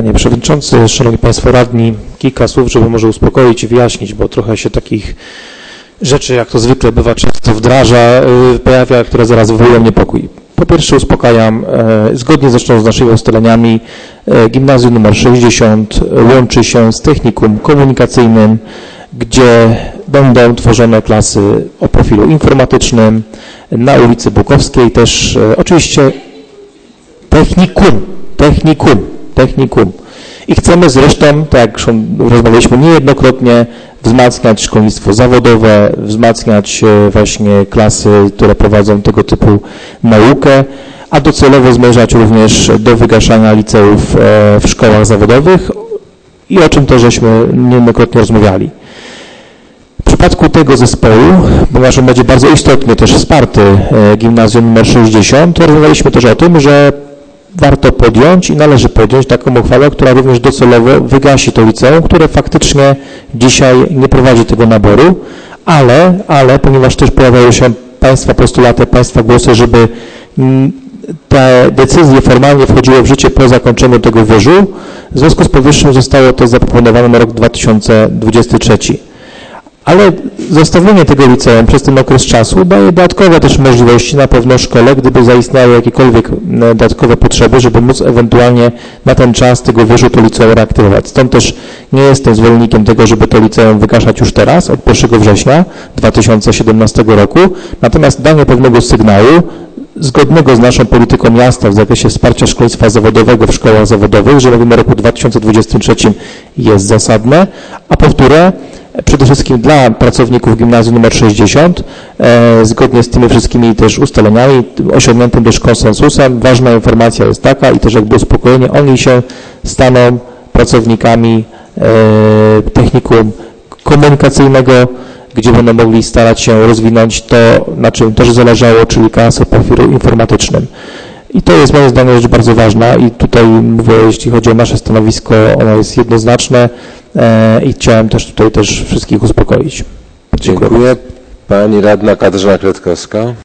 Panie Przewodniczący, Szanowni Państwo Radni, kilka słów, żeby może uspokoić i wyjaśnić, bo trochę się takich rzeczy, jak to zwykle bywa często wdraża, pojawia, które zaraz wywołują niepokój. Po pierwsze uspokajam, zgodnie zresztą z naszymi ustaleniami, gimnazjum nr 60 łączy się z technikum komunikacyjnym, gdzie będą tworzone klasy o profilu informatycznym na ulicy Bukowskiej, też oczywiście technikum. I chcemy zresztą, tak jak rozmawialiśmy niejednokrotnie, wzmacniać szkolnictwo zawodowe, wzmacniać właśnie klasy, które prowadzą tego typu naukę, a docelowo zmierzać również do wygaszania liceów w szkołach zawodowych i o czym też żeśmy niejednokrotnie rozmawiali. W przypadku tego zespołu, ponieważ on będzie bardzo istotnie też wsparty gimnazjum nr 60, rozmawialiśmy też o tym, że warto podjąć i należy podjąć taką uchwałę, która również docelowo wygasi to liceum, które faktycznie dzisiaj nie prowadzi tego naboru, ale ponieważ też pojawiały się Państwa postulaty, Państwa głosy, żeby te decyzje formalnie wchodziły w życie po zakończeniu tego wyżu, w związku z powyższym zostało to zaproponowane na rok 2023. Ale zostawienie tego liceum przez ten okres czasu daje dodatkowe też możliwości na pewno szkole, gdyby zaistniały jakiekolwiek dodatkowe potrzeby, żeby móc ewentualnie na ten czas tego wyżu to liceum reaktywować. Stąd też nie jestem zwolennikiem tego, żeby to liceum wygaszać już teraz, od 1 września 2017 roku. Natomiast danie pewnego sygnału, zgodnego z naszą polityką miasta w zakresie wsparcia szkolnictwa zawodowego w szkołach zawodowych, że mówimy o roku 2023 jest zasadne, a powtórę, przede wszystkim dla pracowników gimnazjum nr 60, zgodnie z tymi wszystkimi też ustaleniami, osiągniętym też konsensusem, ważna informacja jest taka i też jakby uspokojenie, oni się staną pracownikami technikum komunikacyjnego, gdzie będą mogli starać się rozwinąć to, na czym też zależało, czyli klasę o profilu informatycznym. I to jest moim zdaniem rzecz bardzo ważna i tutaj mówię, jeśli chodzi o nasze stanowisko, ono jest jednoznaczne i chciałem też tutaj wszystkich uspokoić. Dziękuję. Pani radna Katarzyna Kretkowska.